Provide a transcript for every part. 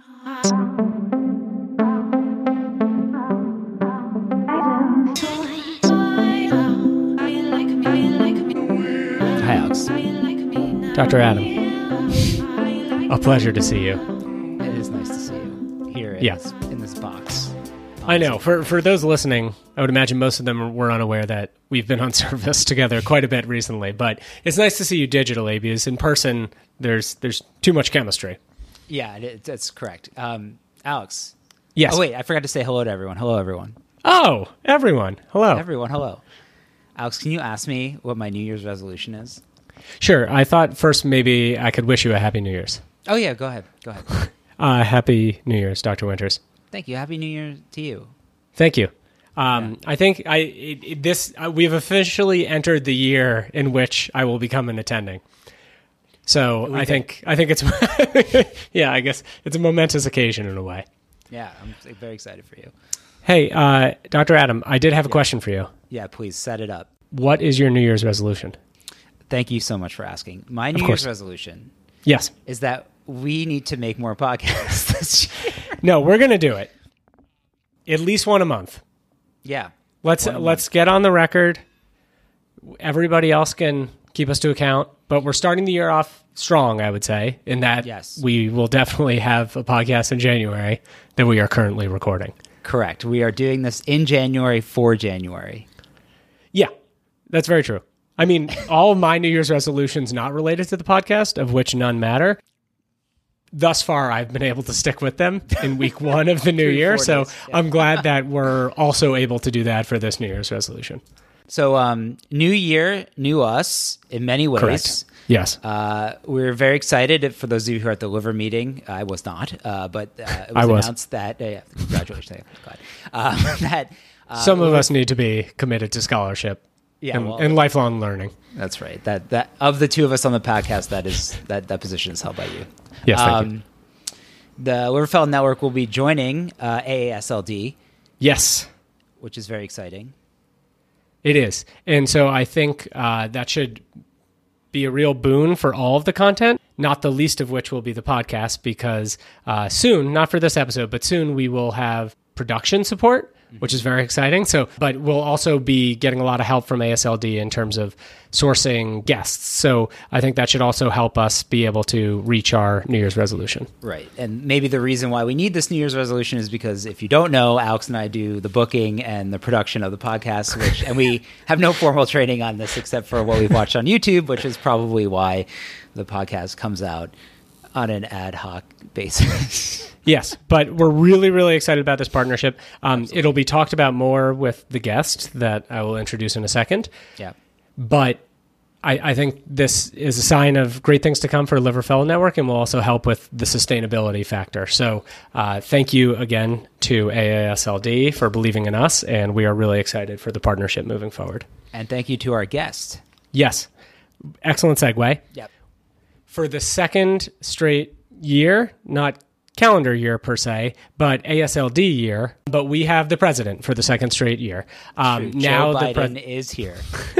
Hi, Alex. Dr. Adam. A pleasure to see you. It is nice to see you here in this box. I know. For those listening, I would imagine most of them were unaware that we've been on service together quite a bit recently. But it's nice to see you digitally because in person, there's too much chemistry. Yeah, that's correct. Alex. Yes. Oh, wait, I forgot to say hello to everyone. Hello, everyone. Oh, everyone. Hello. Everyone, hello. Alex, can you ask me what my New Year's resolution is? Sure. I thought first maybe I could wish you a Happy New Year's. Oh, yeah, go ahead. Happy New Year's, Dr. Winters. Thank you. Happy New Year to you. Thank you. I think we've officially entered the year in which I will become an attending. So I think it's yeah, I guess it's a momentous occasion in a way. Yeah, I'm very excited for you. Hey, Dr. Adam, I did have a question for you. Yeah, please set it up. What is your New Year's resolution? Thank you so much for asking. My New Year's resolution is that we need to make more podcasts this year. No, we're going to do it. At least one a month. Yeah. Let's get on the record. Everybody else can keep us to account, but we're starting the year off strong, I would say, in that we will definitely have a podcast in January that we are currently recording. Correct. We are doing this in January for January. Yeah, that's very true. I mean, all of my New Year's resolutions not related to the podcast, of which none matter. Thus far, I've been able to stick with them in week one of the new year. So I'm glad that we're also able to do that for this New Year's resolution. So new year, new us in many ways. Correct. Yes. We're very excited. For those of you who are at the liver meeting, I was not, but it was announced that, congratulations, that some of us need to be committed to scholarship and lifelong learning. That's right. That of the two of us on the podcast, that position is held by you. Yes, thank you. The Liverfeld Network will be joining AASLD. Yes. Which is very exciting. It is. And so I think that should be a real boon for all of the content, not the least of which will be the podcast, because soon, not for this episode, but soon we will have production support, which is very exciting. So, but we'll also be getting a lot of help from ASLD in terms of sourcing guests. So I think that should also help us be able to reach our New Year's resolution. Right. And maybe the reason why we need this New Year's resolution is because if you don't know, Alex and I do the booking and the production of the podcast, and we have no formal training on this except for what we've watched on YouTube, which is probably why the podcast comes out on an ad hoc basis. Yes, but we're really, really excited about this partnership. It'll be talked about more with the guest that I will introduce in a second. Yeah. But I think this is a sign of great things to come for Liverfeld Network and will also help with the sustainability factor. So thank you again to AASLD for believing in us, and we are really excited for the partnership moving forward. And thank you to our guest. Yes. Excellent segue. Yep. For the second straight year, not calendar year per se, but ASLD year, but we have the president for the second straight year. Now Joe Biden is here.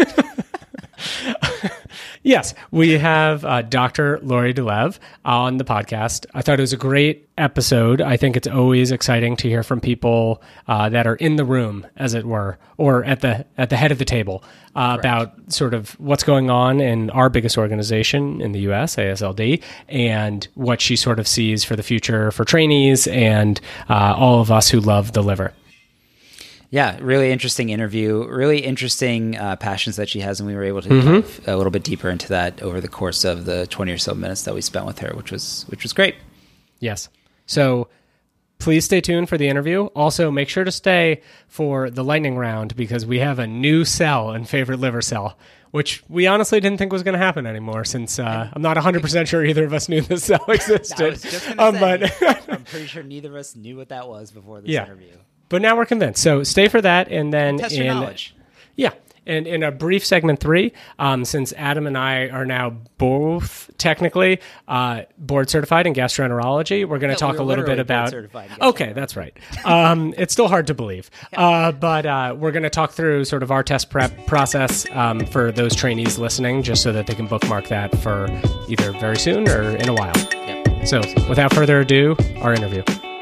Yes, we have Dr. Lori DeLev on the podcast. I thought it was a great episode. I think it's always exciting to hear from people that are in the room, as it were, or at the head of the table about sort of what's going on in our biggest organization in the U.S., ASLD, and what she sort of sees for the future for trainees and all of us who love the liver. Yeah, really interesting interview, really interesting passions that she has, and we were able to dive a little bit deeper into that over the course of the 20 or so minutes that we spent with her, which was great. Yes. So please stay tuned for the interview. Also, make sure to stay for the lightning round because we have a new cell in Favorite Liver Cell, which we honestly didn't think was going to happen anymore since I'm not 100% sure either of us knew this cell existed. I was just going to say, I'm pretty sure neither of us knew what that was before this interview. But now we're convinced. So stay for that, and then test your knowledge. Yeah, and in a brief segment 3, since Adam and I are now both technically board certified in gastroenterology, we're going to talk a little bit about. Okay, that's right. It's still hard to believe, but we're going to talk through sort of our test prep process for those trainees listening, just so that they can bookmark that for either very soon or in a while. Yep. So without further ado, our interview.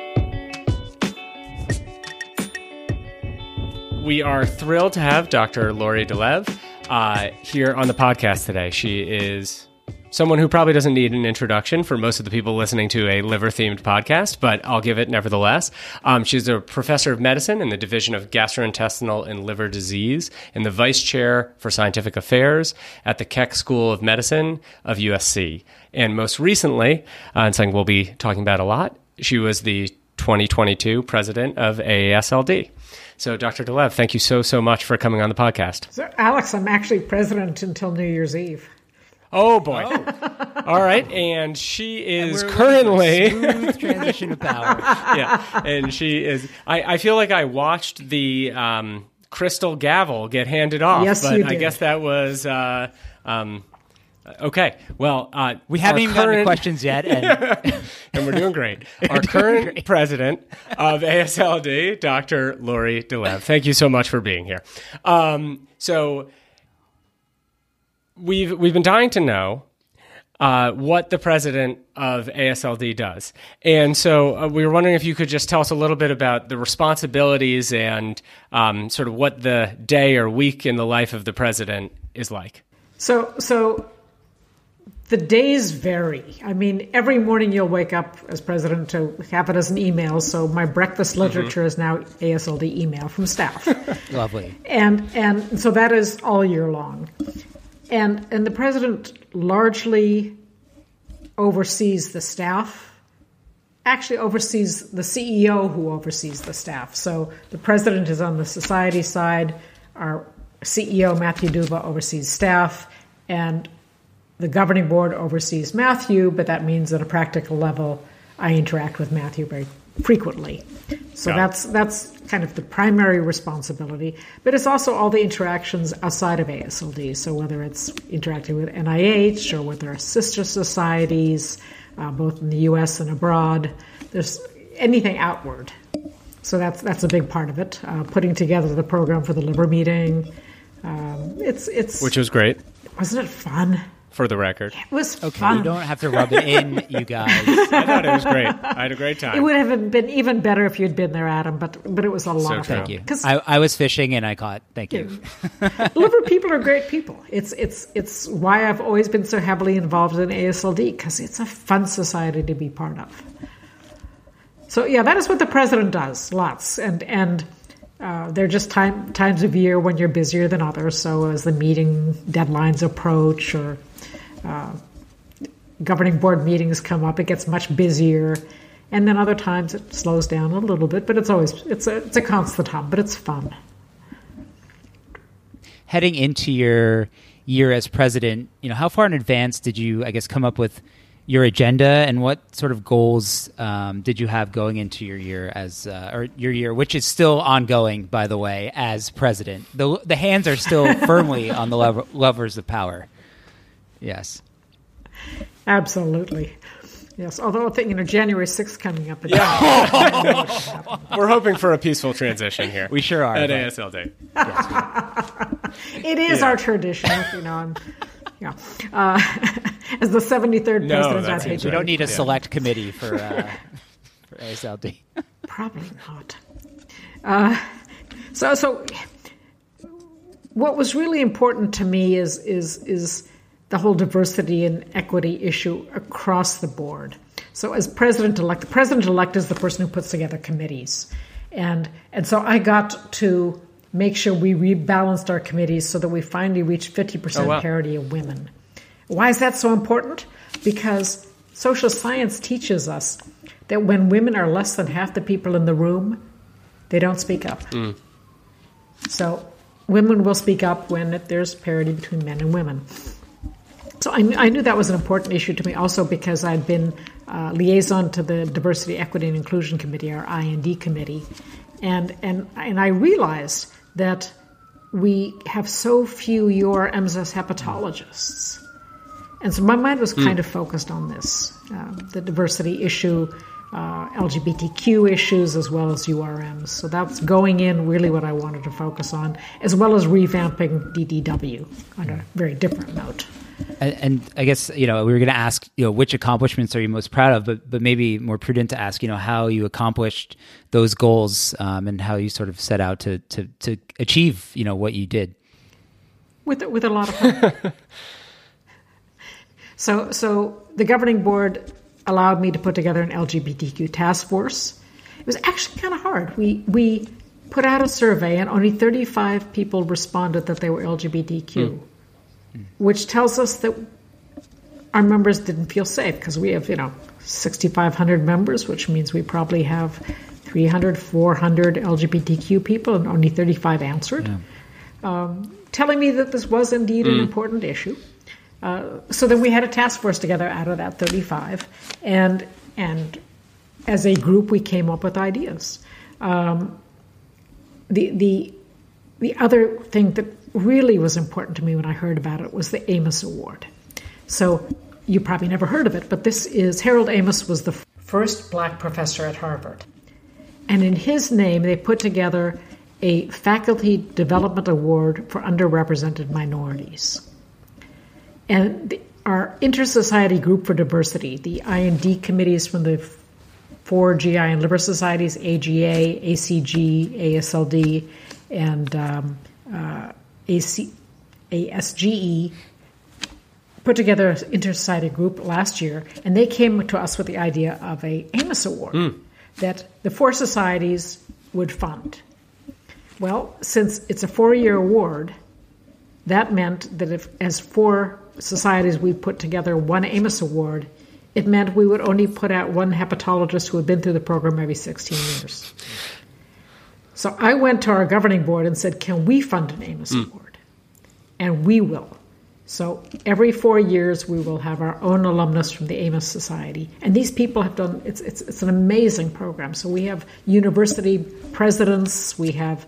We are thrilled to have Dr. Lori DeLev here on the podcast today. She is someone who probably doesn't need an introduction for most of the people listening to a liver-themed podcast, but I'll give it nevertheless. She's a professor of medicine in the Division of Gastrointestinal and Liver Disease and the vice chair for scientific affairs at the Keck School of Medicine of USC. And most recently, and something we'll be talking about a lot, she was the 2022 president of AASLD. So, Dr. DeLev, thank you so much for coming on the podcast. So, Alex, I'm actually president until New Year's Eve. Oh, boy. Oh. All right. And she is currently... Smooth transition of power. Yeah. And she is... I feel like I watched the crystal gavel get handed off. Yes, but you did. I guess that was... okay. Well, we haven't even gotten to questions yet. And we're doing great. Our current president of AASLD, Dr. Lori DeLev. Thank you so much for being here. So we've been dying to know what the president of AASLD does. And so we were wondering if you could just tell us a little bit about the responsibilities and sort of what the day or week in the life of the president is like. So the days vary. I mean, every morning you'll wake up as president to half a dozen emails. So my breakfast literature is now AASLD email from staff. Lovely. And so that is all year long. And the president largely oversees the staff, actually oversees the CEO who oversees the staff. So the president is on the society side. Our CEO, Matthew Duva, oversees staff, and the governing board oversees Matthew, but that means at a practical level, I interact with Matthew very frequently. So that's kind of the primary responsibility, but it's also all the interactions outside of AASLD. So whether it's interacting with NIH or with our sister societies, both in the U.S. and abroad, there's anything outward. So that's a big part of it. Putting together the program for the liver meeting, which was great. Wasn't it fun? For the record. It was okay, fun. You don't have to rub it in, you guys. I thought it was great. I had a great time. It would have been even better if you'd been there, Adam, but it was a lot of fun. Thank you. I was fishing and I caught. Thank you. Liver people are great people. It's why I've always been so heavily involved in AASLD, because it's a fun society to be part of. So yeah, that is what the president does, lots. And there are just times of year when you're busier than others. So as the meeting deadlines approach or governing board meetings come up, it gets much busier. And then other times it slows down a little bit, but it's a constant hum, but it's fun. Heading into your year as president, how far in advance did you, I guess, come up with your agenda, and what sort of goals did you have going into your year which is still ongoing, by the way, as president? The hands are still firmly on the levers of power. Yes. Absolutely. Yes, although I think, January 6th coming up. Yeah. We're hoping for a peaceful transition here. We sure are. At AASLD. Yes, it is our tradition, as the 73rd president. We don't need a select committee for AASLD. Probably not. So what was really important to me is the whole diversity and equity issue across the board. So as president-elect, the president-elect is the person who puts together committees. And so I got to make sure we rebalanced our committees so that we finally reached 50% parity of women. Why is that so important? Because social science teaches us that when women are less than half the people in the room, they don't speak up. Mm. So women will speak up when there's parity between men and women. So I knew that was an important issue to me also because I'd been liaison to the Diversity, Equity, and Inclusion Committee, our IND committee. And I realized that we have so few UR-MSS hepatologists. And so my mind was kind of focused on this, the diversity issue, LGBTQ issues, as well as URMs. So that's going in really what I wanted to focus on, as well as revamping DDW on a very different note. And I guess, we were going to ask, which accomplishments are you most proud of, but maybe more prudent to ask, how you accomplished those goals and how you sort of set out to achieve, what you did. With a lot of fun. So the governing board allowed me to put together an LGBTQ task force. It was actually kind of hard. We put out a survey and only 35 people responded that they were LGBTQ, which tells us that our members didn't feel safe because we have, 6,500 members, which means we probably have 300, 400 LGBTQ people and only 35 answered, telling me that this was indeed an important issue. So then we had a task force together out of that 35, and as a group we came up with ideas. The other thing that really was important to me when I heard about it was the Amos Award. So you probably never heard of it, but Harold Amos was the first black professor at Harvard. And in his name, they put together a Faculty Development Award for underrepresented minorities. And our Inter-Society Group for Diversity, the I&D committees from the 4 GI and liver societies, AGA, ACG, ASLD, and ASGE, put together an Inter-Society group last year, and they came to us with the idea of a Amos Award that the 4 societies would fund. Well, since it's a 4-year award, that meant that if, as 4 societies, we put together one Amos Award, it meant we would only put out one hepatologist who had been through the program every 16 years. So I went to our governing board and said, can we fund an Amos Award? And we will. So every 4 years, we will have our own alumnus from the Amos Society. And these people have done, it's an amazing program. So we have university presidents, we have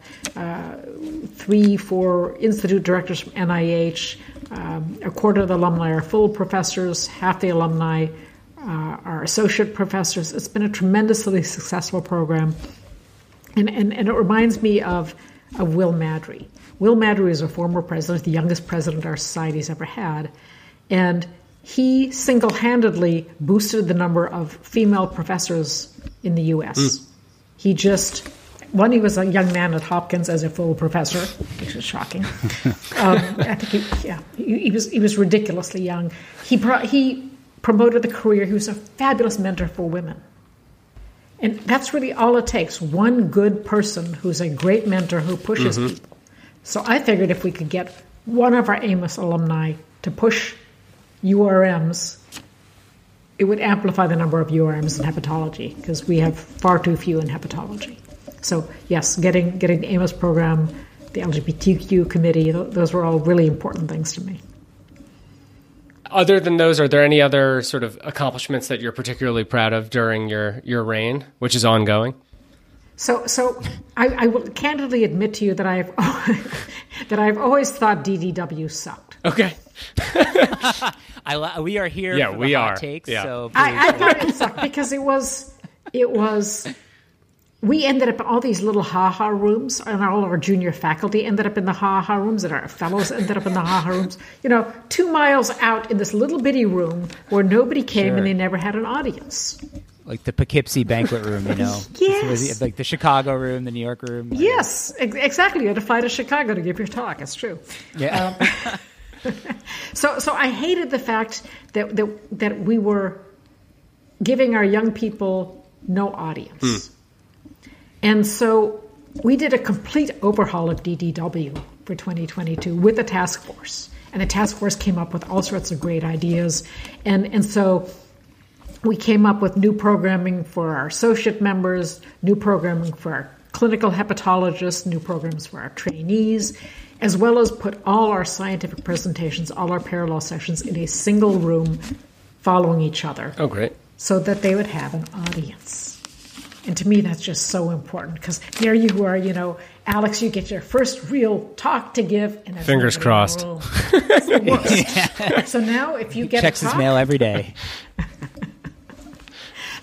3-4 institute directors from NIH, a quarter of the alumni are full professors, half the alumni are associate professors. It's been a tremendously successful program. And it reminds me of Will Maddrey. Will Maddrey is a former president, the youngest president our society's ever had, and he single-handedly boosted the number of female professors in the U.S. He was a young man at Hopkins as a full professor, which is shocking. I think he was ridiculously young. He promoted the career. He was a fabulous mentor for women. And that's really all it takes, one good person who's a great mentor who pushes people. So I figured if we could get one of our Amos alumni to push URMs, it would amplify the number of URMs in hepatology, because we have far too few in hepatology. So yes, getting the Amos program, the LGBTQ committee, those were all really important things to me. Other than those, are there any other sort of accomplishments that you're particularly proud of during your reign, which is ongoing? So I will candidly admit to you that I've always thought DDW sucked. Okay. We are here for we the are. hot takes. Yeah. So I thought it sucked because it was. We ended up in all these little ha-ha rooms, and all of our junior faculty ended up in the ha-ha rooms, and our fellows ended up in the ha-ha rooms. 2 miles out in this little bitty room where nobody came and they never had an audience. Like the Poughkeepsie banquet room, Yes. Like the Chicago room, the New York room. Yes, exactly. You had to fly to Chicago to give your talk. It's true. Yeah. So I hated the fact that we were giving our young people no audience. And so we did a complete overhaul of DDW for 2022 with a task force. And the task force came up with all sorts of great ideas. And so we came up with new programming for our associate members, new programming for our clinical hepatologists, new programs for our trainees, as well as put all our scientific presentations, all our parallel sessions in a single room following each other. Oh, great. So that they would have an audience. And to me, that's just so important because here you are, Alex, you get your first real talk to give. And fingers crossed. It's the worst. So now if you get checks a talk, his mail every day.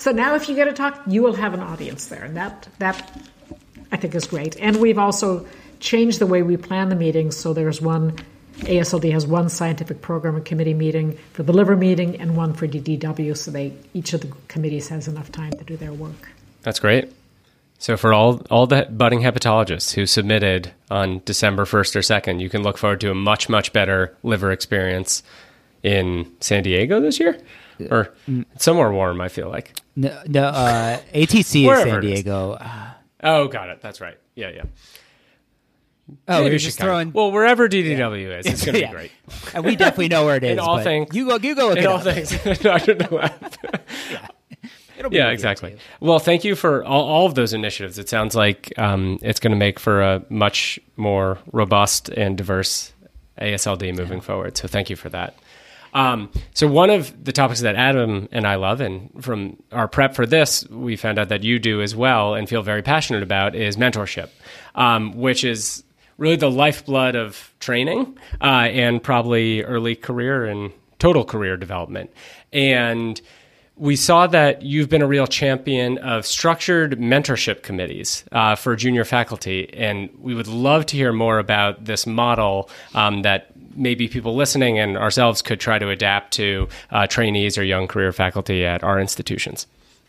So now if you get a talk, you will have an audience there. And that I think is great. And we've also changed the way we plan the meetings. So there's AASLD has one scientific program and committee meeting for the liver meeting and one for DDW. So each of the committees has enough time to do their work. That's great. So for all the budding hepatologists who submitted on December 1st or 2nd, you can look forward to a much, much better liver experience in San Diego this year? Or somewhere warm, I feel like. No, ATC is San Diego. Oh, got it. That's right. Yeah. Oh, you're just throwing... Well, wherever DDW is, it's going to be great. And we definitely know where it is. In all things. You go look it all up. Things. Dr. Deleb. Yeah, exactly. Well, thank you for all of those initiatives. It sounds like it's going to make for a much more robust and diverse AASLD moving forward. So thank you for that. So one of the topics that Adam and I love, and from our prep for this, we found out that you do as well and feel very passionate about, is mentorship, which is really the lifeblood of training and probably early career and total career development. And we saw that you've been a real champion of structured mentorship committees for junior faculty, and we would love to hear more about this model that maybe people listening and ourselves could try to adapt to trainees or young career faculty at our institutions.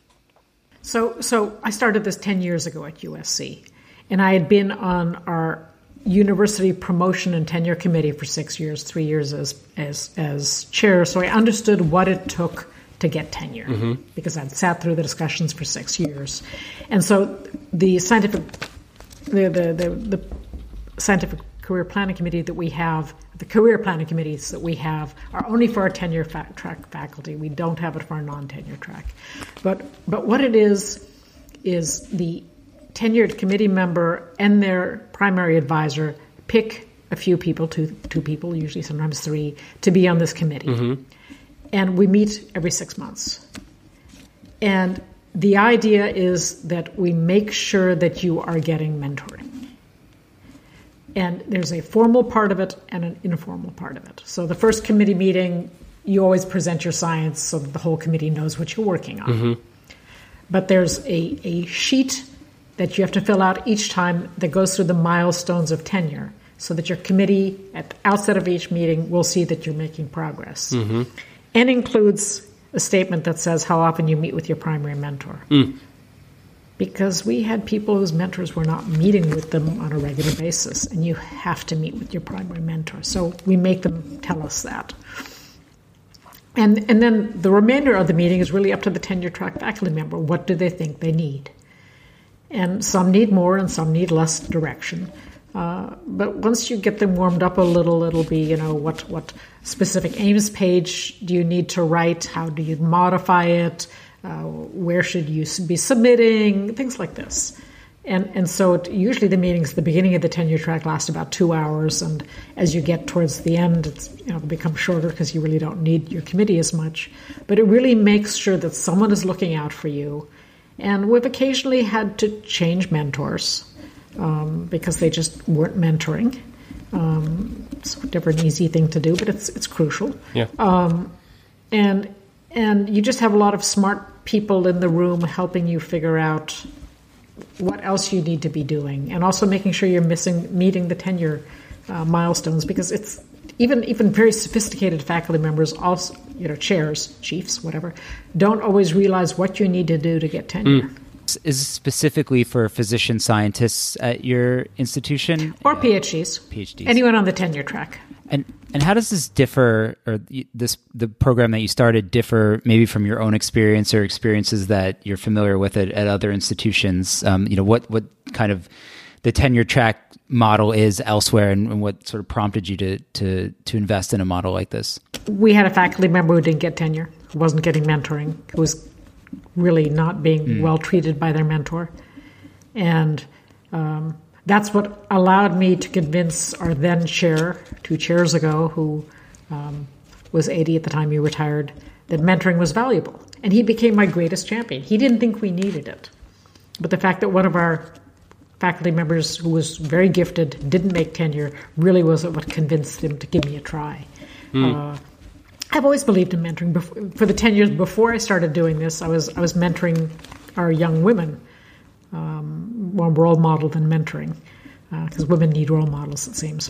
So I started this 10 years ago at USC, and I had been on our university promotion and tenure committee for 6 years, 3 years as chair, so I understood what it took to get tenure because I'd sat through the discussions for 6 years. And so the scientific career planning committee that we have, the career planning committees that we have are only for our tenure track faculty. We don't have it for our non-tenure track. But what it is the tenured committee member and their primary advisor pick a few people, two people, usually sometimes three, to be on this committee. And we meet every 6 months. And the idea is that we make sure that you are getting mentoring. And there's a formal part of it and an informal part of it. So the first committee meeting, you always present your science so that the whole committee knows what you're working on. But there's a sheet that you have to fill out each time that goes through the milestones of tenure so that your committee at the outset of each meeting will see that you're making progress. And includes a statement that says how often you meet with your primary mentor. Because we had people whose mentors were not meeting with them on a regular basis, and you have to meet with your primary mentor. So we make them tell us that. And then the remainder of the meeting is really up to the tenure track faculty member. What do they think they need? And some need more and some need less direction. But once you get them warmed up a little, it'll be, what specific aims page do you need to write? How do you modify it? Where should you be submitting? Things like this. And so usually the meetings at the beginning of the tenure track last about 2 hours. And as you get towards the end, it'll become shorter because you really don't need your committee as much. But it really makes sure that someone is looking out for you. And we've occasionally had to change mentors because they just weren't mentoring. It's never an easy thing to do, but it's crucial. Yeah. And you just have a lot of smart people in the room helping you figure out what else you need to be doing, and also making sure you're meeting the tenure milestones, because it's even very sophisticated faculty members, also chairs, chiefs, whatever, don't always realize what you need to do to get tenure. Is this specifically for physician scientists at your institution? Or PhDs. Anyone on the tenure track. And how does this differ, or the program that you started differ maybe from your own experience or experiences that you're familiar with at other institutions? What kind of the tenure track model is elsewhere, and what sort of prompted you to invest in a model like this? We had a faculty member who didn't get tenure, who wasn't getting mentoring, who was really not being well treated by their mentor. And that's what allowed me to convince our then chair, 2 chairs ago, who was 80 at the time he retired, that mentoring was valuable. And he became my greatest champion. He didn't think we needed it. But the fact that one of our faculty members who was very gifted didn't make tenure really was what convinced him to give me a try. I've always believed in mentoring. For the 10 years before I started doing this, I was mentoring our young women, more role model than mentoring, because women need role models, it seems.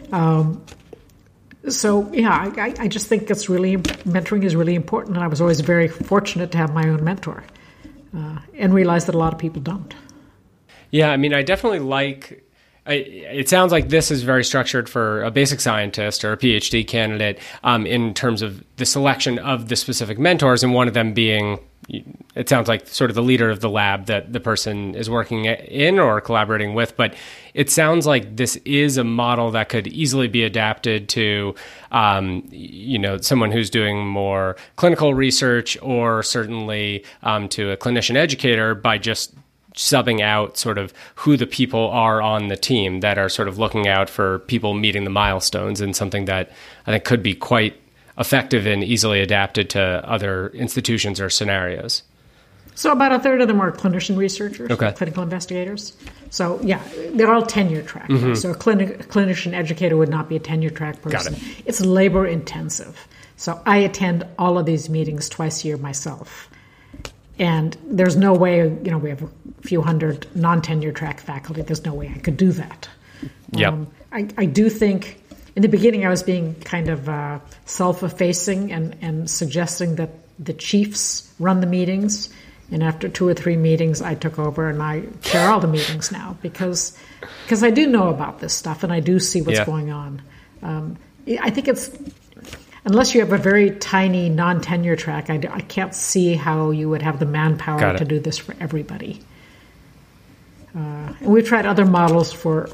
So yeah, I just think mentoring is really important, and I was always very fortunate to have my own mentor, and realized that a lot of people don't. Yeah, I mean, I definitely it sounds like this is very structured for a basic scientist or a PhD candidate in terms of the selection of the specific mentors, and one of them being, it sounds like, sort of the leader of the lab that the person is working in or collaborating with. But it sounds like this is a model that could easily be adapted to, someone who's doing more clinical research, or certainly to a clinician educator, by just subbing out sort of who the people are on the team that are sort of looking out for people meeting the milestones, and something that I think could be quite effective and easily adapted to other institutions or scenarios. So about a third of them are clinician researchers, okay, clinical investigators. So yeah, they're all tenure track. Mm-hmm. So a clinician educator would not be a tenure track person. Got it. It's labor intensive. So I attend all of these meetings twice a year myself. And there's no way, we have a few hundred non-tenure track faculty. There's no way I could do that. Yep. I do think in the beginning I was being kind of self-effacing and suggesting that the chiefs run the meetings. And after 2 or 3 meetings, I took over, and I chair all the meetings now because I do know about this stuff, and I do see what's going on. I think it's... Unless you have a very tiny non-tenure track, I can't see how you would have the manpower to do this for everybody. And we've tried other models for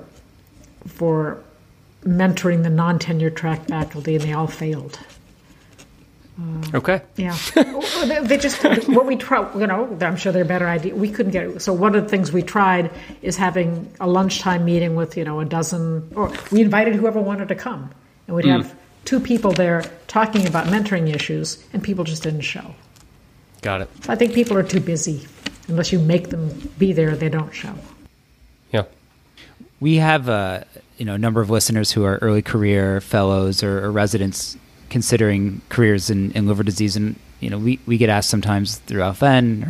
mentoring the non-tenure track faculty, and they all failed. Okay. Yeah. They just, what we try, I'm sure they're a better idea. We couldn't get it. So one of the things we tried is having a lunchtime meeting with, a dozen, or we invited whoever wanted to come, and we'd have 2 people there talking about mentoring issues, and people just didn't show. Got it. I think people are too busy. Unless you make them be there, they don't show. Yeah. We have a number of listeners who are early career fellows or residents considering careers in liver disease, and we get asked sometimes through ALPHN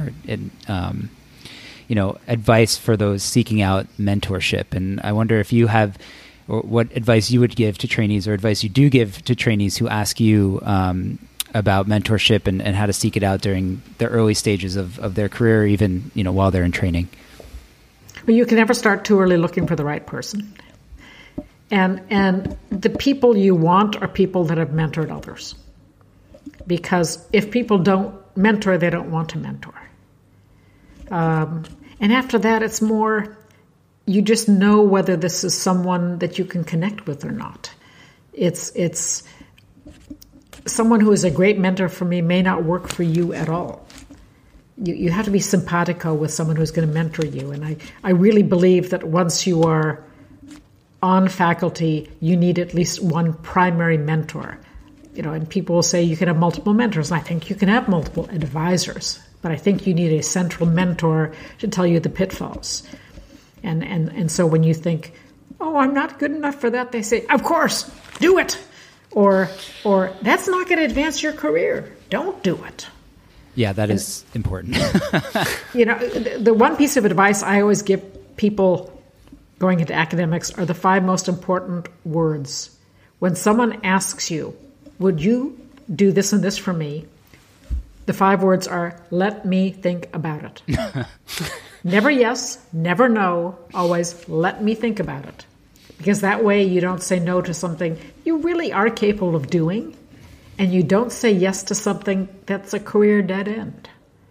or advice for those seeking out mentorship. And I wonder if you have, or what advice you would give to trainees, or advice you do give to trainees who ask you about mentorship and how to seek it out during the early stages of their career, even while they're in training. Well, you can never start too early looking for the right person. And the people you want are people that have mentored others. Because if people don't mentor, they don't want to mentor. And after that, it's more... You just know whether this is someone that you can connect with or not. It's someone who is a great mentor for me may not work for you at all. You have to be simpatico with someone who's going to mentor you. And I really believe that once you are on faculty, you need at least one primary mentor. And people will say you can have multiple mentors. And I think you can have multiple advisors. But I think you need a central mentor to tell you the pitfalls. And so when you think, oh, I'm not good enough for that, they say, of course, do it. Or that's not going to advance your career. Don't do it. Yeah, that is important. The one piece of advice I always give people going into academics are the 5 most important words. When someone asks you, would you do this and this for me? The 5 words are, let me think about it. Never yes, never no, always let me think about it. Because that way you don't say no to something you really are capable of doing, and you don't say yes to something that's a career dead end.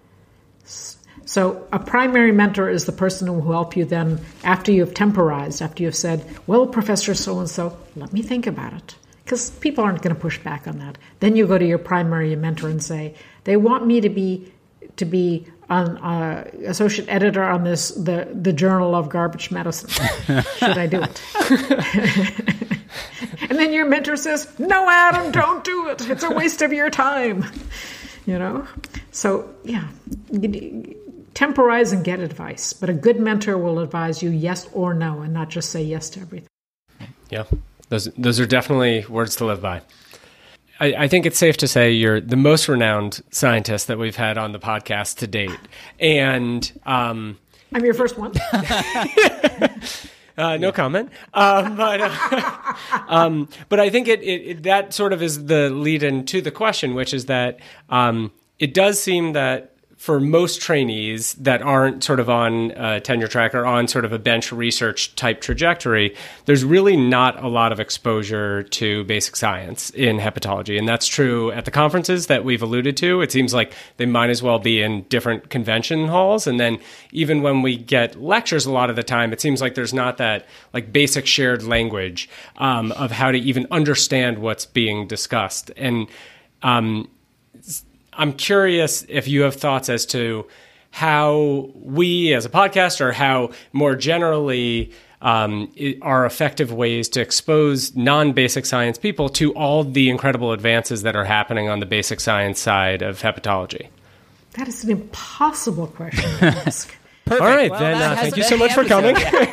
So a primary mentor is the person who will help you then, after you've temporized, after you've said, well, Professor so-and-so, let me think about it. Because people aren't going to push back on that. Then you go to your primary mentor and say, they want me to be an associate editor on the Journal of Garbage Medicine. Should I do it? And then your mentor says, no, Adam, don't do it. It's a waste of your time. So, yeah, temporize and get advice. But a good mentor will advise you yes or no and not just say yes to everything. Yeah, those are definitely words to live by. I think it's safe to say you're the most renowned scientist that we've had on the podcast to date. And I'm your first one. no comment. But I think it that sort of is the lead into the question, which is that it does seem that for most trainees that aren't sort of on a tenure track or on sort of a bench research type trajectory, there's really not a lot of exposure to basic science in hepatology. And that's true at the conferences that we've alluded to. It seems like they might as well be in different convention halls. And then even when we get lectures, a lot of the time, it seems like there's not that like basic shared language of how to even understand what's being discussed. And I'm curious if you have thoughts as to how we as a podcast or how more generally are effective ways to expose non-basic science people to all the incredible advances that are happening on the basic science side of hepatology. That is an impossible question to ask. Perfect. All right, well, then thank you so much for coming.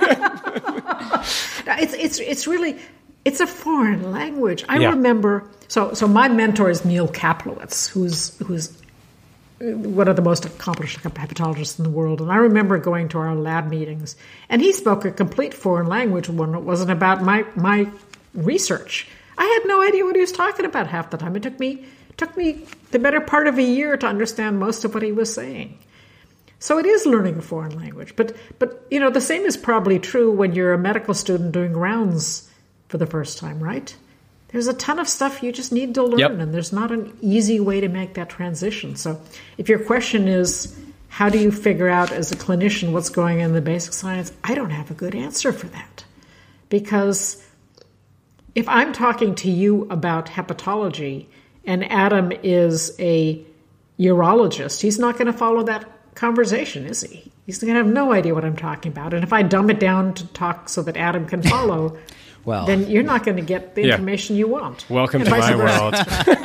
It's really, it's a foreign language. I remember, so my mentor is Neil Kaplowitz, who's one of the most accomplished hepatologists in the world. And I remember going to our lab meetings, and he spoke a complete foreign language when it wasn't about my research. I had no idea what he was talking about half the time. It took me the better part of a year to understand most of what he was saying. So it is learning a foreign language. But you know, the same is probably true when you're a medical student doing rounds for the first time, right? There's a ton of stuff you just need to learn, and there's not an easy way to make that transition. So if your question is, how do you figure out as a clinician what's going on in the basic science, I don't have a good answer for that. Because if I'm talking to you about hepatology and Adam is a urologist, he's not going to follow that conversation, is he? He's going to have no idea what I'm talking about. And if I dumb it down to talk so that Adam can follow... Well, then you're not going to get the information you want. Welcome to my world.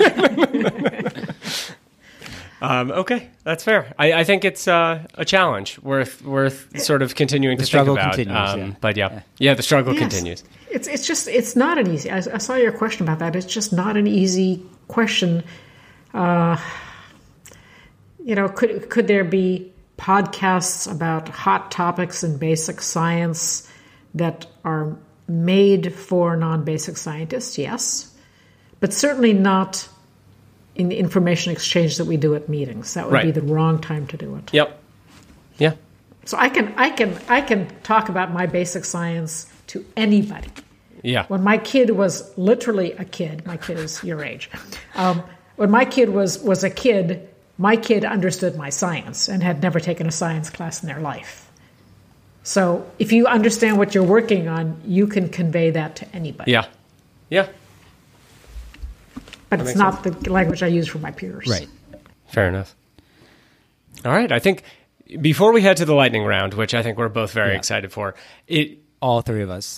Okay, that's fair. I think it's a challenge worth sort of continuing to think about. The struggle continues. But the struggle continues. It's not an easy. I saw your question about that. It's just not an easy question. You know, could there be podcasts about hot topics in basic science that are made for non-basic scientists? Yes, but certainly not in the information exchange that we do at meetings. That would be the wrong time to do it. Yep. Yeah. So I can talk about my basic science to anybody. Yeah. When my kid was literally a kid, my kid is your age. When my kid was a kid, my kid understood my science and had never taken a science class in their life. So if you understand what you're working on, you can convey that to anybody. Yeah. Yeah. But it's not the language I use for my peers. Right. Fair enough. All right. I think before we head to the lightning round, which I think we're both very excited for, all three of us.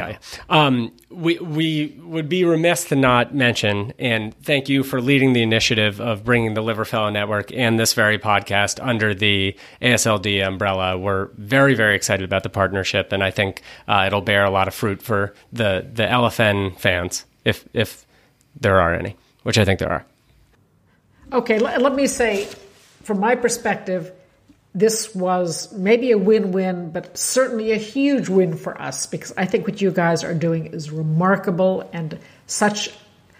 We would be remiss to not mention, and thank you for leading the initiative of bringing the Liver Fellow Network and this very podcast under the ASLD umbrella. We're very, very excited about the partnership, and I think it'll bear a lot of fruit for the LFN fans, if there are any, which I think there are. Okay, let me say, from my perspective, this was maybe a win-win, but certainly a huge win for us, because I think what you guys are doing is remarkable and of such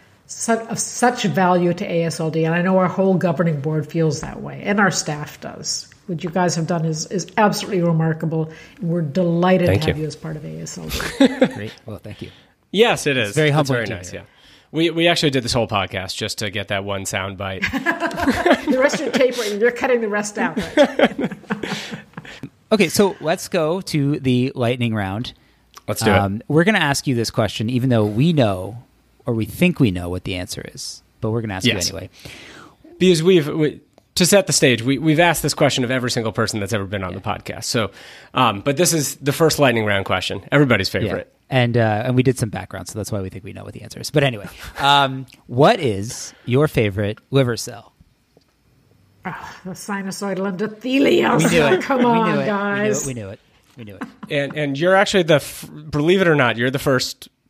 value to ASLD. And I know our whole governing board feels that way, and our staff does. What you guys have done is absolutely remarkable, and we're delighted to have you as part of ASLD. Great. Well, thank you. Yes, it is. It's very humbling. It's very nice, yeah. We actually did this whole podcast just to get that one sound bite. The rest of your tape, you're cutting the rest out. Right? Okay, so let's go to the lightning round. Let's do it. We're going to ask you this question, even though we know, or we think we know what the answer is, but we're going to ask you anyway. Because to set the stage, we've asked this question of every single person that's ever been on the podcast. So, but this is the first lightning round question, everybody's favorite. Yeah. And we did some background, so that's why we think we know what the answer is. But anyway, what is your favorite liver cell? Oh, the sinusoidal endothelium. We knew it. Come on, guys. We knew it. And you're actually believe it or not, you're the first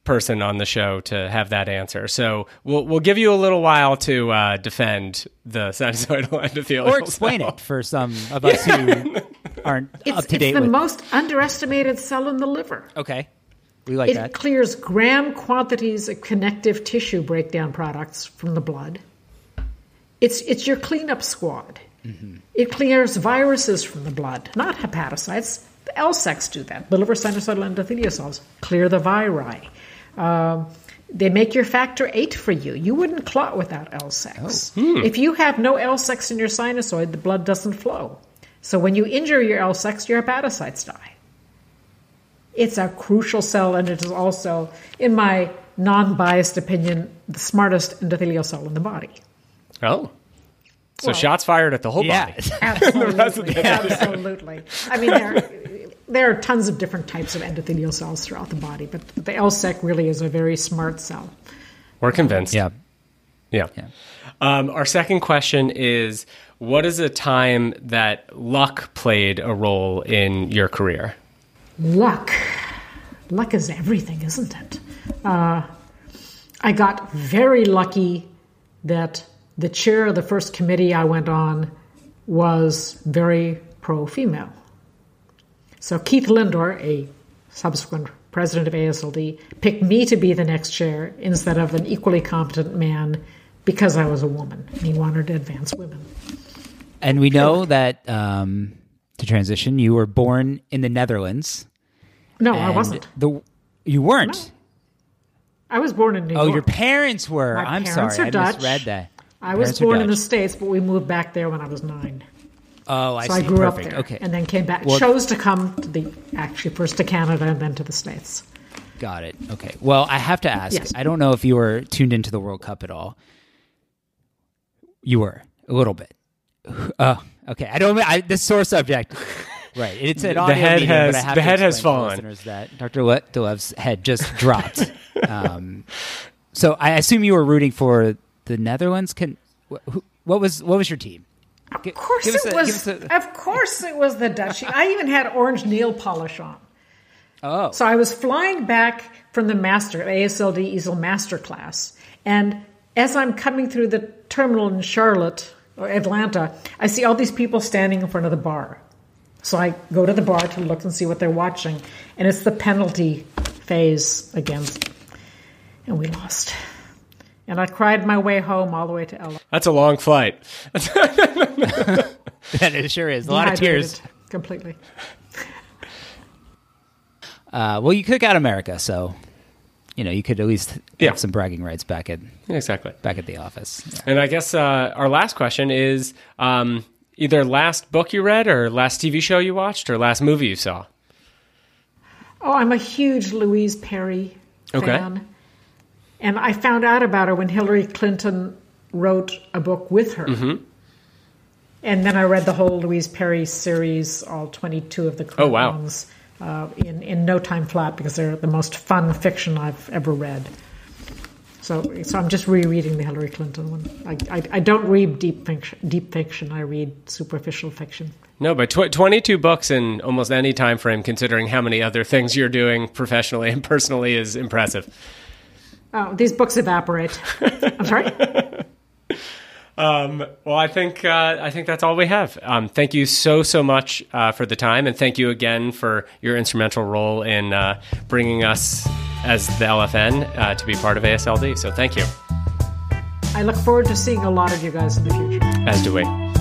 person on the show to have that answer. So we'll give you a little while to defend the sinusoidal endothelial or explain cell. it for some of us who aren't up to date It's the with. most underestimated cell in the liver. Okay, we like It that. clears gram quantities of connective tissue breakdown products from the blood. It's your cleanup squad. Mm-hmm. It clears viruses from the blood, not hepatocytes. The LSECs do that. The liver sinusoidal endothelial cells clear the viri. They make your factor VIII for you. You wouldn't clot without LSECs. If you have no LSECs in your sinusoid, the blood doesn't flow. So when you injure your LSECs, your hepatocytes die. It's a crucial cell, and it is also, in my non-biased opinion, the smartest endothelial cell in the body. Oh. So Well, shots fired at the whole Yeah. body. Absolutely. Absolutely. I mean, there are tons of different types of endothelial cells throughout the body, but the LSEC really is a very smart cell. We're convinced. Yeah. Yeah. Our second question is, what is a time that luck played a role in your career? Luck. Luck is everything, isn't it? I got very lucky that the chair of the first committee I went on was very pro-female. So Keith Lindor, a subsequent president of AASLD, picked me to be the next chair instead of an equally competent man because I was a woman. He wanted to advance women. And we know that to transition, you were born in the Netherlands. No, I and wasn't. You weren't. I was born in New Oh, York. your parents were. My I'm parents sorry, are I Dutch. misread that. I was Parents are born in the Dutch. States, but we moved back there when I was 9. Oh, I So see. I grew Perfect. up there, Okay, and then came back. Well- Chose to come to actually first to Canada and then to the States. got it. Okay. Well, I have to ask. Yes. I don't know if you were tuned into the World Cup at all. You were a little bit. Oh, okay. I don't. This sore subject. Right. It's an audio head medium, has- but I have the to head has explain to fallen. listeners that Dr. Delev's head just dropped. So I assume you were rooting for the Netherlands. What was your team? Of course Of course it was the Dutch. I even had orange nail polish on. Oh, So I was flying back from the ASLD Easel Master class, and as I'm coming through the terminal in Charlotte or Atlanta, I see all these people standing in front of the bar. So I go to the bar to look and see what they're watching, and it's the penalty phase against, and we lost. And I cried my way home all the way to LA. That's a long flight. that it sure is. A lot of tears. Dehydrated completely. Well, you could got America, so you could at least Yeah. have some bragging rights back at Exactly. the office. Yeah. And I guess our last question is either last book you read or last TV show you watched or last movie you saw. Oh, I'm a huge Louise Perry Okay. fan. And I found out about her when Hillary Clinton wrote a book with her. Mm-hmm. And then I read the whole Louise Perry series, all 22 of the current Oh, wow. ones, in no time flat because they're the most fun fiction I've ever read. So I'm just rereading the Hillary Clinton one. I don't read deep fiction. I read superficial fiction. No, but 22 books in almost any time frame, considering how many other things you're doing professionally and personally, is impressive. Oh, these books evaporate. I'm sorry? Well, I think that's all we have. Thank you so much for the time, and thank you again for your instrumental role in bringing us as the LFN to be part of AASLD. So thank you. I look forward to seeing a lot of you guys in the future. As do we.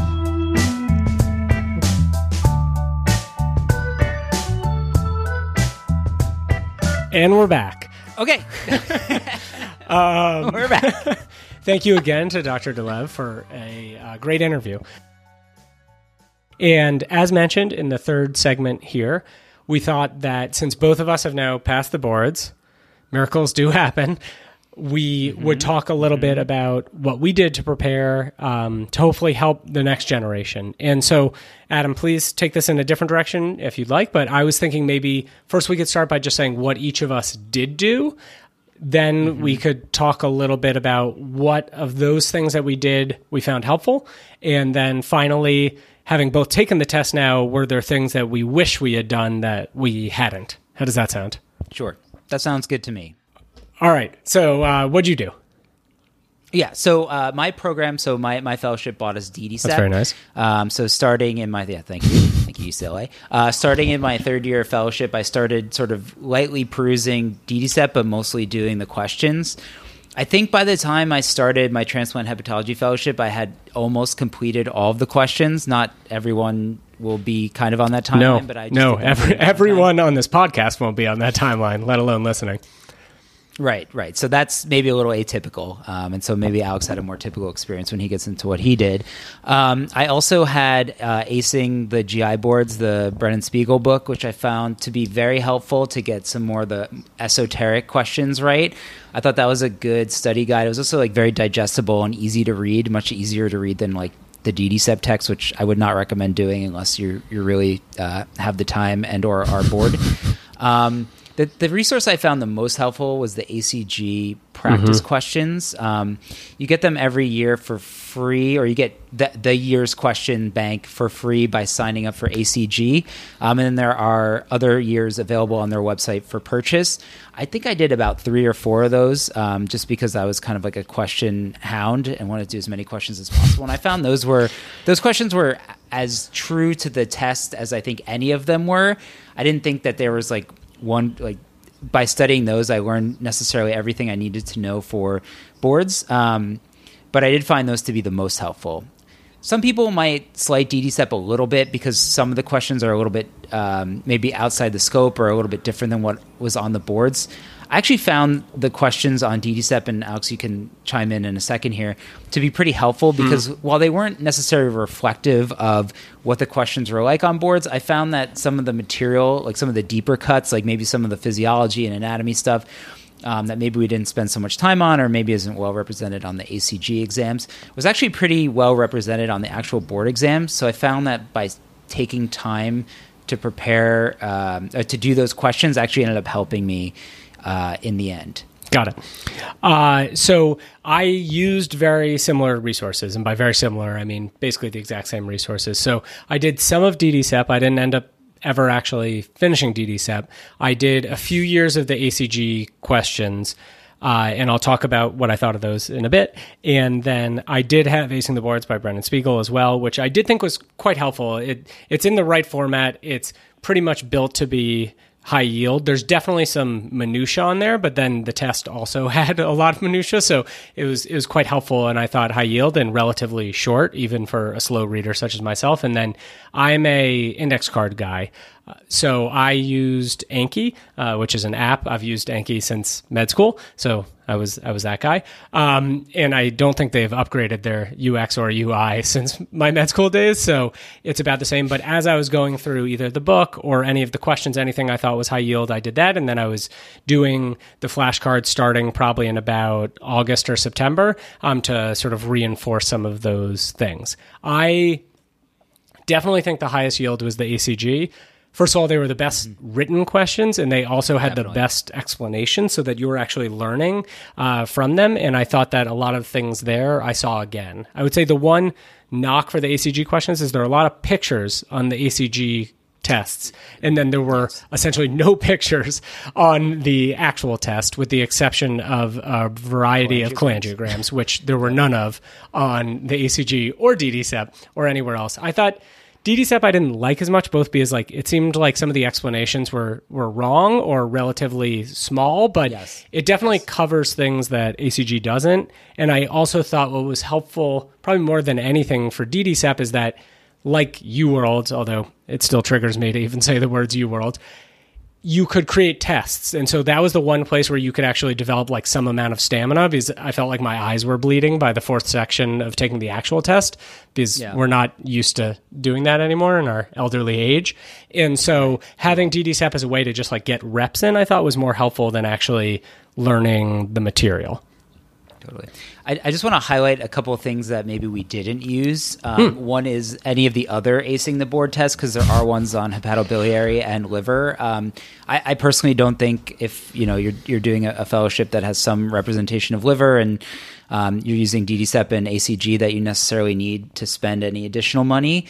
And we're back. Okay. We're back. Thank you again to Dr. Delev for a great interview. And as mentioned in the third segment here, we thought that since both of us have now passed the boards, miracles do happen, we would talk a little bit about what we did to prepare to hopefully help the next generation. And so, Adam, please take this in a different direction if you'd like. But I was thinking maybe first we could start by just saying what each of us did do. Then we could talk a little bit about what of those things that we did we found helpful. And then finally, having both taken the test now, were there things that we wish we had done that we hadn't? How does that sound? Sure. That sounds good to me. All right. So what'd you do? Yeah, so my program, my fellowship bought us DDCEP. That's very nice. So starting in my, thank you UCLA. Starting in my third year of fellowship, I started sort of lightly perusing DDCEP, but mostly doing the questions. I think by the time I started my transplant hepatology fellowship, I had almost completed all of the questions. Not everyone will be kind of on that timeline, but I just everyone on this podcast won't be on that timeline, let alone listening. Right. So that's maybe a little atypical. And so maybe Alex had a more typical experience when he gets into what he did. I also had acing the GI boards, the Brennan Spiegel book, which I found to be very helpful to get some more of the esoteric questions right. I thought that was a good study guide. It was also like very digestible and easy to read, much easier to read than like the DDCEP text, which I would not recommend doing unless you really have the time and or are bored. The resource I found the most helpful was the ACG practice questions. You get them every year for free, or you get the year's question bank for free by signing up for ACG. And then there are other years available on their website for purchase. I think I did about 3 or 4 of those just because I was kind of like a question hound and wanted to do as many questions as possible. And I found those questions were as true to the test as I think any of them were. I didn't think that there was by studying those, I learned necessarily everything I needed to know for boards. But I did find those to be the most helpful. Some people might slight DDCEP a little bit because some of the questions are a little bit maybe outside the scope or a little bit different than what was on the boards. I actually found the questions on DDCEP, and Alex, you can chime in a second here, to be pretty helpful because while they weren't necessarily reflective of what the questions were like on boards, I found that some of the material, like some of the deeper cuts, like maybe some of the physiology and anatomy stuff that maybe we didn't spend so much time on or maybe isn't well represented on the ACG exams, was actually pretty well represented on the actual board exams. So I found that by taking time to prepare, to do those questions actually ended up helping me in the end. Got it. So I used very similar resources, and by very similar, I mean basically the exact same resources. So I did some of DDCEP. I didn't end up ever actually finishing DDCEP. I did a few years of the ACG questions, and I'll talk about what I thought of those in a bit. And then I did have Acing the Boards by Brennan Spiegel as well, which I did think was quite helpful. It's in the right format. It's pretty much built to be high yield. There's definitely some minutia on there, but then the test also had a lot of minutia, so it was quite helpful. And I thought high yield and relatively short, even for a slow reader such as myself. And then I'm a index card guy, so I used Anki, which is an app. I've used Anki since med school, so I was that guy. And I don't think they've upgraded their UX or UI since my med school days, so it's about the same. But as I was going through either the book or any of the questions, anything I thought was high yield, I did that. And then I was doing the flashcards starting probably in about August or September to sort of reinforce some of those things. I definitely think the highest yield was the ACG. First of all, they were the best written questions, and they also had the best explanation so that you were actually learning from them. And I thought that a lot of things there I saw again. I would say the one knock for the ACG questions is there are a lot of pictures on the ACG tests, and then there were essentially no pictures on the actual test, with the exception of a variety of cholangiograms, which there were none of on the ACG or DDCEP or anywhere else. I thought DDCEP I didn't like as much, both because it seemed like some of the explanations were wrong or relatively small, but it definitely covers things that ACG doesn't. And I also thought what was helpful, probably more than anything for DDCEP, is that, like UWorld, although it still triggers me to even say the words UWorld, you could create tests. And so that was the one place where you could actually develop some amount of stamina, because I felt like my eyes were bleeding by the fourth section of taking the actual test, because we're not used to doing that anymore in our elderly age. And so having DDCEP as a way to just get reps in, I thought was more helpful than actually learning the material. Totally. I just want to highlight a couple of things that maybe we didn't use. One is any of the other acing the board tests, because there are ones on hepatobiliary and liver. I personally don't think if you're doing a fellowship that has some representation of liver and you're using DDCEP and ACG that you necessarily need to spend any additional money.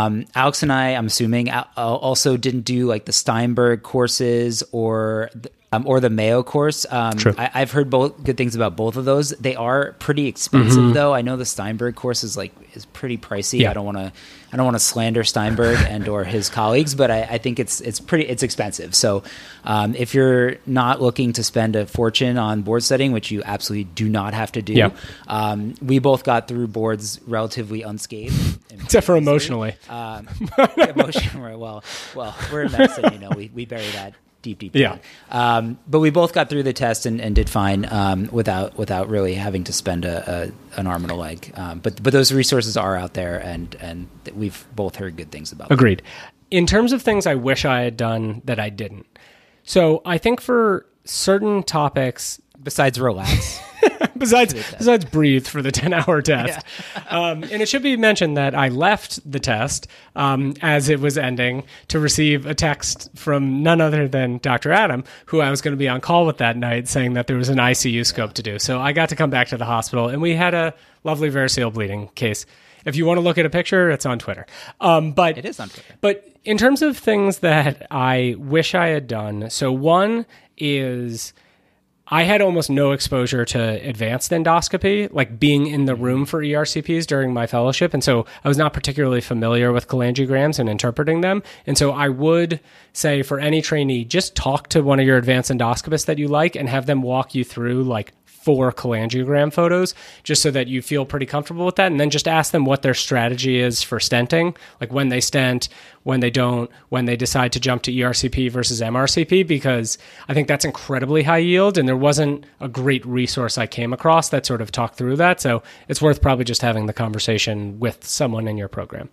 Alex and I'm assuming, also didn't do the Steinberg courses or or the Mayo course. True. I've heard both good things about both of those. They are pretty expensive, though. I know the Steinberg course is pretty pricey. Yeah. I don't want to slander Steinberg and or his colleagues, but I think it's expensive. So if you're not looking to spend a fortune on board setting, which you absolutely do not have to do, we both got through boards relatively unscathed, except for emotionally. Emotionally, well, we're in medicine, we bury that deep down. But we both got through the test and did fine without really having to spend an arm and a leg. But those resources are out there, and we've both heard good things about them. Agreed. In terms of things I wish I had done that I didn't. So I think for certain topics... Besides relax. Besides breathe for the 10-hour test. Yeah. And it should be mentioned that I left the test as it was ending to receive a text from none other than Dr. Adam, who I was going to be on call with that night, saying that there was an ICU scope to do. So I got to come back to the hospital, and we had a lovely variceal bleeding case. If you want to look at a picture, it's on Twitter. But it is on Twitter. But in terms of things that I wish I had done, so one is... I had almost no exposure to advanced endoscopy, like being in the room for ERCPs during my fellowship. And so I was not particularly familiar with cholangiograms and interpreting them. And so I would say for any trainee, just talk to one of your advanced endoscopists that you like and have them walk you through 4 cholangiogram photos, just so that you feel pretty comfortable with that. And then just ask them what their strategy is for stenting, like when they stent, when they don't, when they decide to jump to ERCP versus MRCP, because I think that's incredibly high yield. And there wasn't a great resource I came across that sort of talked through that. So it's worth probably just having the conversation with someone in your program.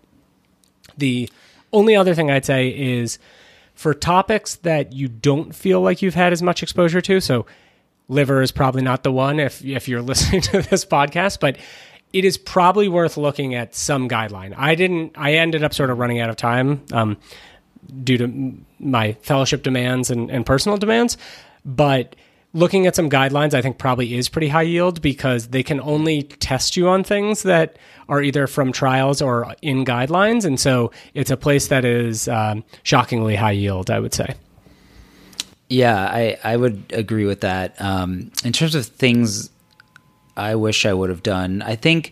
The only other thing I'd say is for topics that you don't feel like you've had as much exposure to, so liver is probably not the one if you're listening to this podcast, but it is probably worth looking at some guideline. I ended up sort of running out of time due to my fellowship demands and personal demands, but looking at some guidelines I think probably is pretty high yield, because they can only test you on things that are either from trials or in guidelines. And so it's a place that is shockingly high yield, I would say. Yeah, I would agree with that. In terms of things I wish I would have done, I think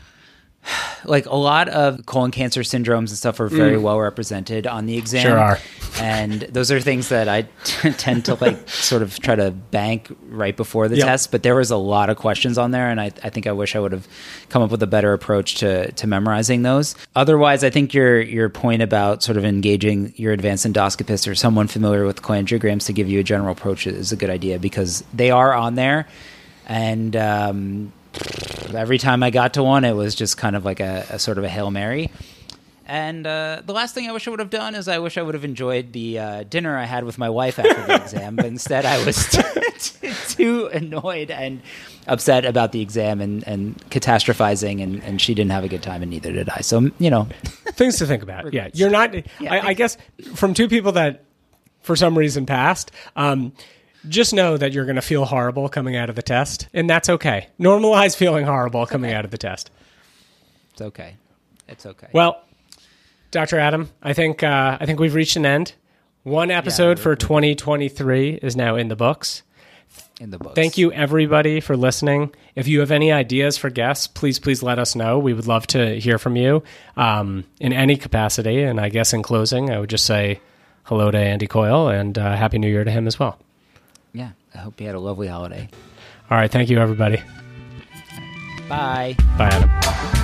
a lot of colon cancer syndromes and stuff are very well represented on the exam. Sure are. And those are things that I tend to sort of try to bank right before the test. But there was a lot of questions on there, and I think I wish I would have come up with a better approach to memorizing those. Otherwise, I think your point about sort of engaging your advanced endoscopist or someone familiar with cholangiograms to give you a general approach is a good idea, because they are on there. And every time I got to one, it was just kind of like a sort of a Hail Mary. And the last thing I wish I would have done is I wish I would have enjoyed the dinner I had with my wife after the exam, but instead I was too annoyed and upset about the exam and catastrophizing, and she didn't have a good time, and neither did I. So, Things to think about. Yeah, you're not... I guess from two people that, for some reason, passed... just know that you're going to feel horrible coming out of the test, and that's okay. Normalize feeling horrible coming out of the test. It's okay. It's okay. Well, Dr. Adam, I think we've reached an end. One episode for 2023 is now in the books. Thank you, everybody, for listening. If you have any ideas for guests, please let us know. We would love to hear from you in any capacity. And I guess in closing, I would just say hello to Andy Coyle and Happy New Year to him as well. Yeah, I hope you had a lovely holiday. All right, thank you, everybody. Bye. Bye, Adam.